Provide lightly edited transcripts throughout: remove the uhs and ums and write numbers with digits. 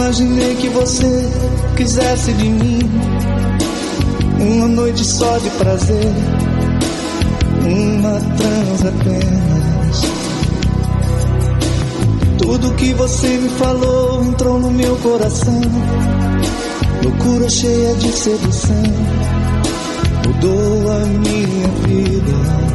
imaginei que você quisesse de mim uma noite só de prazer, uma transa apenas. Tudo que você me falou entrou no meu coração, loucura cheia de sedução, mudou a minha vida.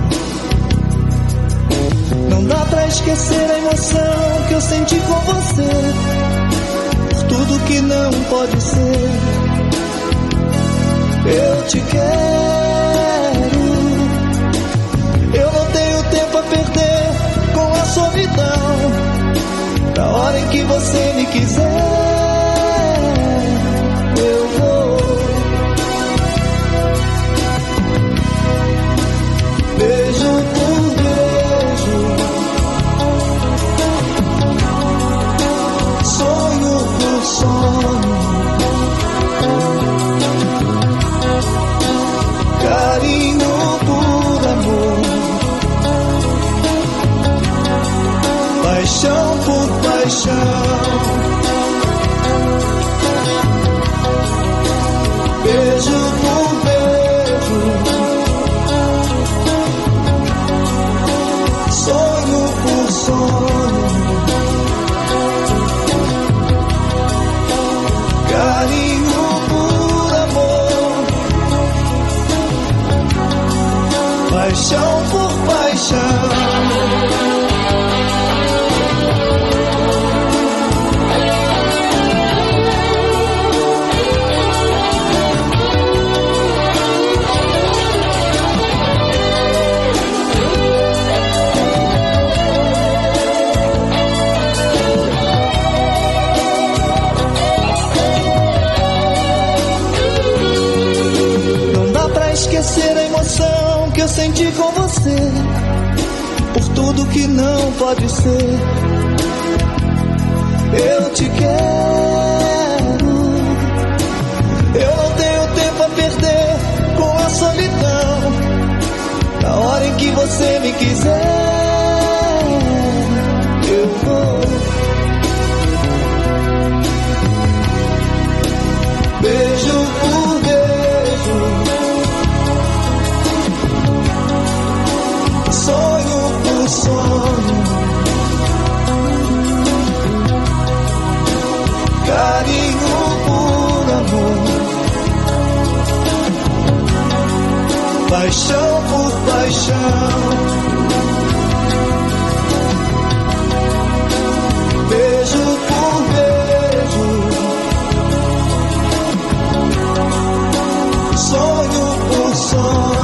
Não dá pra esquecer a emoção que eu senti com você, por tudo que não pode ser. Eu te quero, eu não tenho tempo a perder com a solidão. Na hora em que você me quiser, eu vou. Beijo por beijo, sonho por sonho, carinho por amor, paixão por paixão. Beijo por beijo, sonho por sonho, carinho por amor, paixão por paixão. Esquecer a emoção que eu senti com você, por tudo que não pode ser. Eu te quero, eu não tenho tempo a perder com a solidão. Na hora em que você me quiser, eu vou. Beijo por beijo, sonho por sonho, carinho por amor, paixão por paixão. Beijo por beijo, sonho por sonho,